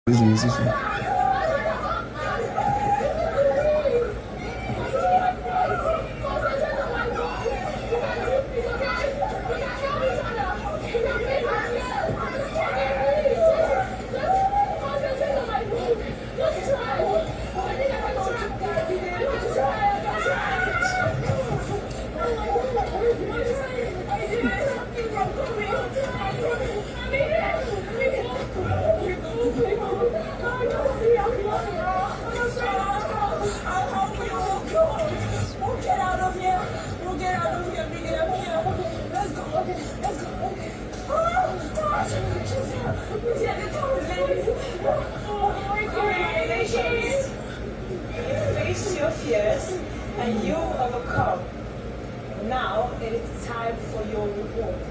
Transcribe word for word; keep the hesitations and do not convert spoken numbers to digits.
This musician. Face your fears and you overcome. Now it is time for your reward.